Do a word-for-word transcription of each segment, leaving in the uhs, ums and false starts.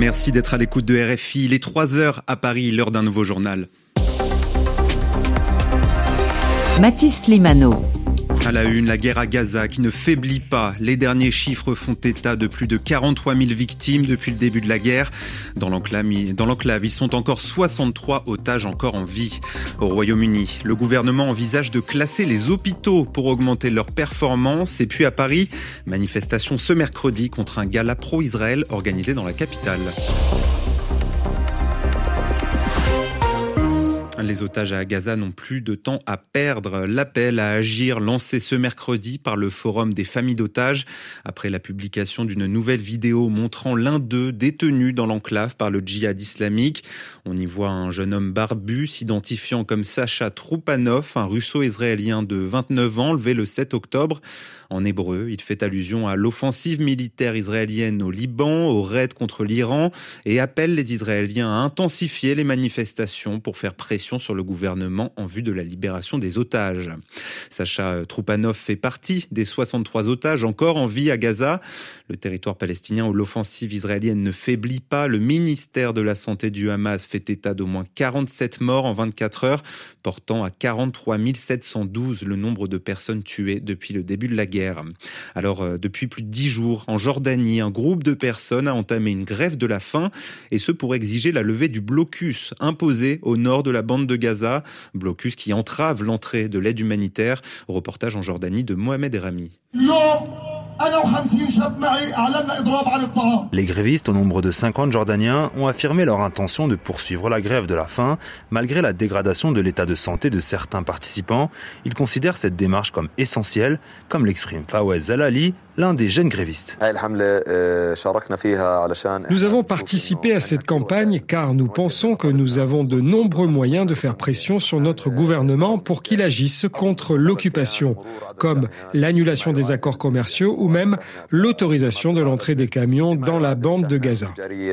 Merci d'être à l'écoute de R F I. Il est trois heures à Paris, l'heure d'un nouveau journal. Mathis Limano. À la une, la guerre à Gaza qui ne faiblit pas. Les derniers chiffres font état de plus de quarante-trois mille victimes depuis le début de la guerre. Dans l'enclave, dans l'enclave, ils sont encore soixante-trois otages encore en vie. Au Royaume-Uni, le gouvernement envisage de classer les hôpitaux pour augmenter leur performance. Et puis à Paris, manifestation ce mercredi contre un gala pro-Israël organisé dans la capitale. Les otages à Gaza n'ont plus de temps à perdre. L'appel à agir lancé ce mercredi par le Forum des familles d'otages après la publication d'une nouvelle vidéo montrant l'un d'eux détenu dans l'enclave par le djihad islamique. On y voit un jeune homme barbu s'identifiant comme Sacha Troupanov, un russo-israélien de vingt-neuf ans, levé le sept octobre. En hébreu, il fait allusion à l'offensive militaire israélienne au Liban, au raid contre l'Iran et appelle les Israéliens à intensifier les manifestations pour faire pression sur le gouvernement en vue de la libération des otages. Sacha Troupanov fait partie des soixante-trois otages encore en vie à Gaza. Le territoire palestinien où l'offensive israélienne ne faiblit pas. Le ministère de la Santé du Hamas fait état d'au moins quarante-sept morts en vingt-quatre heures, portant à quarante-trois mille sept cent douze le nombre de personnes tuées depuis le début de la guerre. Alors, euh, depuis plus de dix jours, en Jordanie, un groupe de personnes a entamé une grève de la faim, et ce pour exiger la levée du blocus imposé au nord de la bande de Gaza, blocus qui entrave l'entrée de l'aide humanitaire. Reportage en Jordanie de Mohamed Erami. Les grévistes, au nombre de cinquante Jordaniens, ont affirmé leur intention de poursuivre la grève de la faim, malgré la dégradation de l'état de santé de certains participants. Ils considèrent cette démarche comme essentielle, comme l'exprime Fawez Zalali, l'un des jeunes grévistes. Nous avons participé à cette campagne car nous pensons que nous avons de nombreux moyens de faire pression sur notre gouvernement pour qu'il agisse contre l'occupation, comme l'annulation des accords commerciaux ou même l'autorisation de l'entrée des camions dans la bande de Gaza.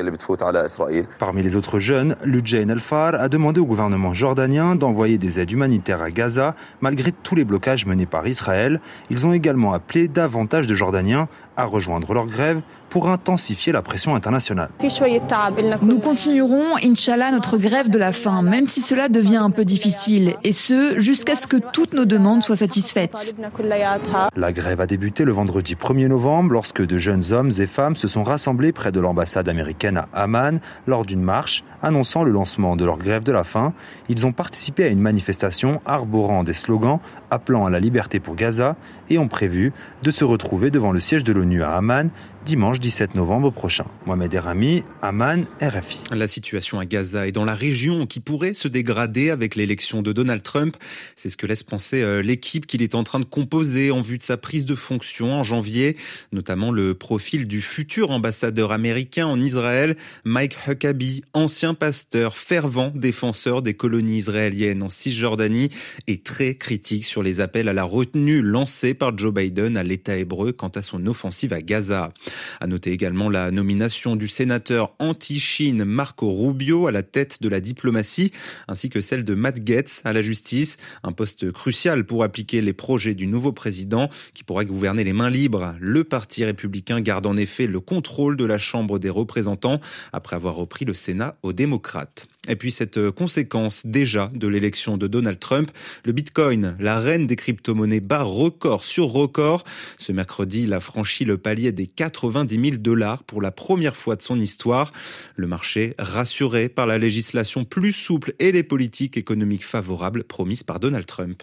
Parmi les autres jeunes, Lujain El-Far a demandé au gouvernement jordanien d'envoyer des aides humanitaires à Gaza malgré tous les blocages menés par Israël. Ils ont également appelé davantage de Jordaniens à rejoindre leur grève pour intensifier la pression internationale. Nous continuerons, Inch'Allah, notre grève de la faim, même si cela devient un peu difficile, et ce, jusqu'à ce que toutes nos demandes soient satisfaites. La grève a débuté le vendredi premier novembre, lorsque de jeunes hommes et femmes se sont rassemblés près de l'ambassade américaine à Amman, lors d'une marche annonçant le lancement de leur grève de la faim. Ils ont participé à une manifestation arborant des slogans appelant à la liberté pour Gaza et ont prévu de se retrouver devant le siège de l'ONU à Amman dimanche dix-sept novembre prochain. Mohamed Erami, Amman, R F I. La situation à Gaza et dans la région qui pourrait se dégrader avec l'élection de Donald Trump. C'est ce que laisse penser l'équipe qu'il est en train de composer en vue de sa prise de fonction en janvier. Notamment le profil du futur ambassadeur américain en Israël, Mike Huckabee, ancien pasteur, fervent défenseur des colonies israéliennes en Cisjordanie et très critique sur les appels à la retenue lancés par Joe Biden à l'État hébreu quant à son offensive à Gaza. À noter également la nomination du sénateur anti-Chine Marco Rubio à la tête de la diplomatie, ainsi que celle de Matt Gaetz à la justice, un poste crucial pour appliquer les projets du nouveau président qui pourrait gouverner les mains libres. Le parti républicain garde en effet le contrôle de la Chambre des représentants après avoir repris le Sénat aux démocrates. Et puis cette conséquence déjà de l'élection de Donald Trump, le Bitcoin, la reine des crypto-monnaies, bat record sur record. Ce mercredi, il a franchi le palier des quatre-vingt-dix mille dollars pour la première fois de son histoire. Le marché rassuré par la législation plus souple et les politiques économiques favorables promises par Donald Trump.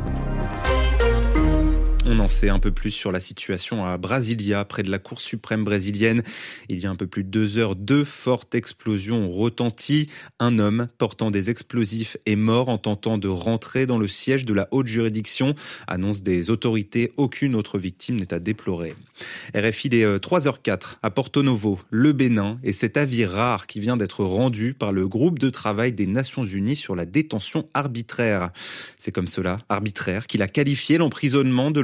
On en sait un peu plus sur la situation à Brasilia, près de la Cour suprême brésilienne. Il y a un peu plus de deux heures, deux fortes explosions ont retenti. Un homme portant des explosifs est mort en tentant de rentrer dans le siège de la haute juridiction. Annonce des autorités, aucune autre victime n'est à déplorer. R F I, il est trois heures quatre à Porto Novo, le Bénin, et cet avis rare qui vient d'être rendu par le groupe de travail des Nations Unies sur la détention arbitraire. C'est comme cela, arbitraire, qu'il a qualifié l'emprisonnement de l'opposition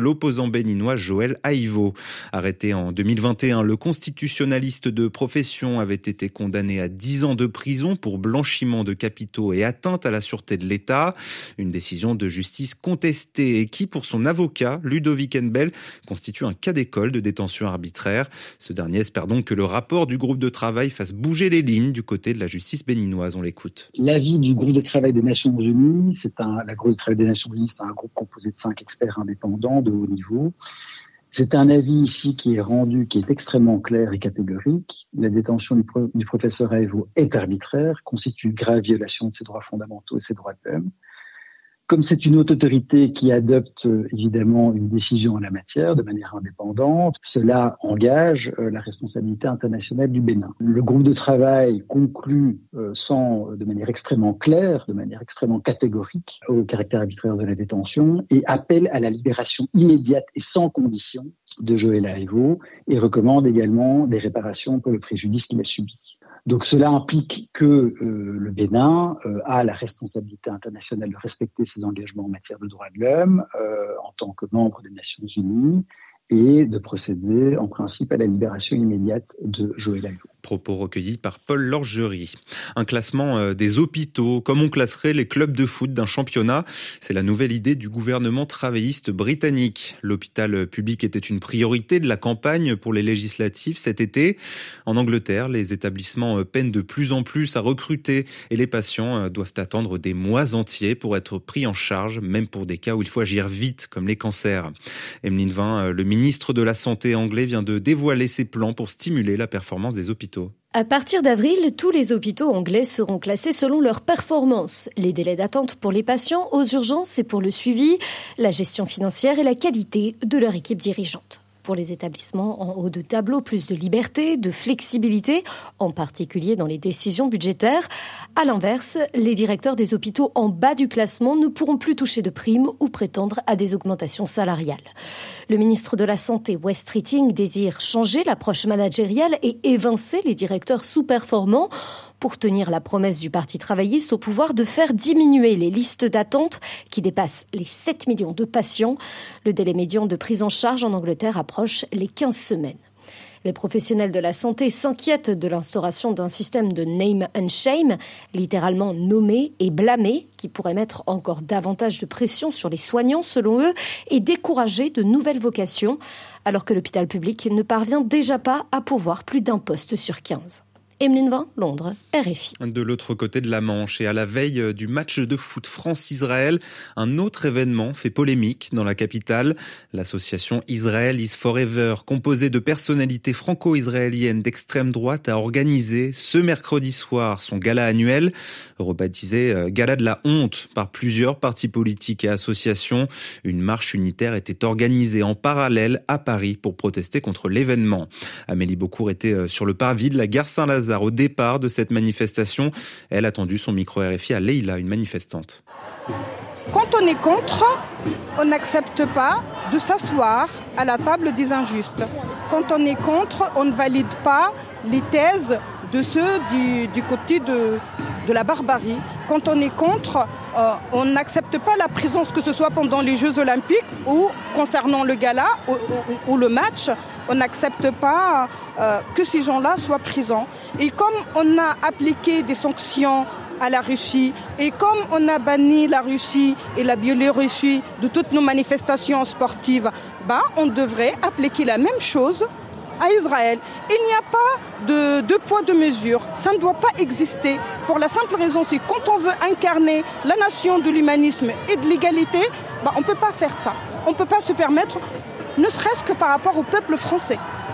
l'opposant béninois Joël Aivo. Arrêté en deux mille vingt et un, le constitutionnaliste de profession avait été condamné à dix ans de prison pour blanchiment de capitaux et atteinte à la sûreté de l'État. Une décision de justice contestée et qui, pour son avocat, Ludovic Enbel, constitue un cas d'école de détention arbitraire. Ce dernier espère donc que le rapport du groupe de travail fasse bouger les lignes du côté de la justice béninoise. On l'écoute. L'avis du groupe de travail des Nations Unies, c'est un, la groupe de travail des Nations Unies, c'est un groupe composé de cinq experts indépendants de haut niveau. C'est un avis ici qui est rendu, qui est extrêmement clair et catégorique. La détention du, pro, du professeur Aivo est arbitraire, constitue une grave violation de ses droits fondamentaux et ses droits de l'homme. Comme c'est une haute autorité qui adopte évidemment une décision en la matière de manière indépendante, cela engage la responsabilité internationale du Bénin. Le groupe de travail conclut sans, de manière extrêmement claire, de manière extrêmement catégorique au caractère arbitraire de la détention et appelle à la libération immédiate et sans condition de Joël Aivo et recommande également des réparations pour le préjudice qu'il a subi. Donc cela implique que euh, le Bénin euh, a la responsabilité internationale de respecter ses engagements en matière de droits de l'homme euh, en tant que membre des Nations Unies et de procéder en principe à la libération immédiate de Joël Aivo. Propos recueillis par Paul Lorgerie. Un classement des hôpitaux, comme on classerait les clubs de foot d'un championnat. C'est la nouvelle idée du gouvernement travailliste britannique. L'hôpital public était une priorité de la campagne pour les législatives cet été. En Angleterre, les établissements peinent de plus en plus à recruter et les patients doivent attendre des mois entiers pour être pris en charge, même pour des cas où il faut agir vite, comme les cancers. Emeline Vin, le ministre de la Santé anglais, vient de dévoiler ses plans pour stimuler la performance des hôpitaux. À partir d'avril, tous les hôpitaux anglais seront classés selon leur performance. Les délais d'attente pour les patients aux urgences et pour le suivi, la gestion financière et la qualité de leur équipe dirigeante. Pour les établissements en haut de tableau, plus de liberté, de flexibilité, en particulier dans les décisions budgétaires. À l'inverse, les directeurs des hôpitaux en bas du classement ne pourront plus toucher de primes ou prétendre à des augmentations salariales. Le ministre de la Santé, Wes Streeting, désire changer l'approche managériale et évincer les directeurs sous-performants pour tenir la promesse du Parti travailliste au pouvoir de faire diminuer les listes d'attente qui dépassent les sept millions de patients. Le délai médian de prise en charge en Angleterre approche les quinze semaines. Les professionnels de la santé s'inquiètent de l'instauration d'un système de name and shame, littéralement nommer et blâmer, qui pourrait mettre encore davantage de pression sur les soignants, selon eux, et décourager de nouvelles vocations, alors que l'hôpital public ne parvient déjà pas à pourvoir plus d'un poste sur quinze. Emeline Vin, Londres, R F I. De l'autre côté de la Manche et à la veille du match de foot France-Israël, un autre événement fait polémique dans la capitale. L'association Israel is Forever, composée de personnalités franco-israéliennes d'extrême droite, a organisé ce mercredi soir son gala annuel, rebaptisé Gala de la honte par plusieurs partis politiques et associations. Une marche unitaire était organisée en parallèle à Paris pour protester contre l'événement. Amélie Beaucourt était sur le parvis de la gare Saint-Lazare au départ de cette manifestation. Elle a tendu son micro R F I à Leïla, une manifestante. Quand on est contre, on n'accepte pas de s'asseoir à la table des injustes. Quand on est contre, on ne valide pas les thèses de ceux du, du côté de, de la barbarie. Quand on est contre, euh, on n'accepte pas la présence, que ce soit pendant les Jeux Olympiques ou concernant le gala ou, ou, ou le match. On n'accepte pas euh, que ces gens-là soient présents. Et comme on a appliqué des sanctions à la Russie et comme on a banni la Russie et la Biélorussie de toutes nos manifestations sportives, bah, on devrait appliquer la même chose à Israël. Il n'y a pas de deux poids, deux mesures. Ça ne doit pas exister. Pour la simple raison, c'est quand on veut incarner la nation de l'humanisme et de l'égalité, bah, on ne peut pas faire ça. On ne peut pas se permettre, ne serait-ce que par rapport au peuple français.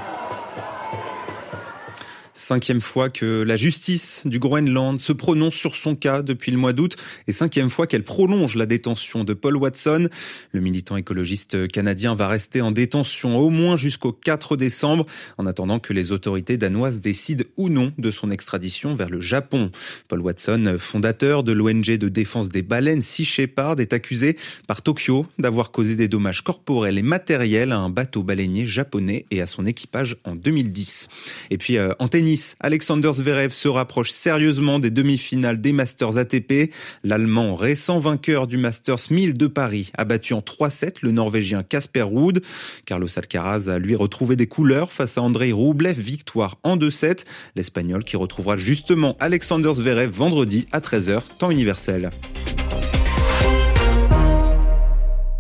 Cinquième fois que la justice du Groenland se prononce sur son cas depuis le mois d'août et cinquième fois qu'elle prolonge la détention de Paul Watson. Le militant écologiste canadien va rester en détention au moins jusqu'au quatre décembre en attendant que les autorités danoises décident ou non de son extradition vers le Japon. Paul Watson, fondateur de l'O N G de défense des baleines Sea Shepherd, est accusé par Tokyo d'avoir causé des dommages corporels et matériels à un bateau baleinier japonais et à son équipage en deux mille dix. Et puis euh, en tennis, tennis, Alexander Zverev se rapproche sérieusement des demi-finales des Masters A T P. L'Allemand, récent vainqueur du Masters mille de Paris, a battu en trois sept le Norvégien Casper Ruud. Carlos Alcaraz a lui retrouvé des couleurs face à Andrei Rublev, victoire en deux sept. L'Espagnol qui retrouvera justement Alexander Zverev vendredi à treize heures, temps universel.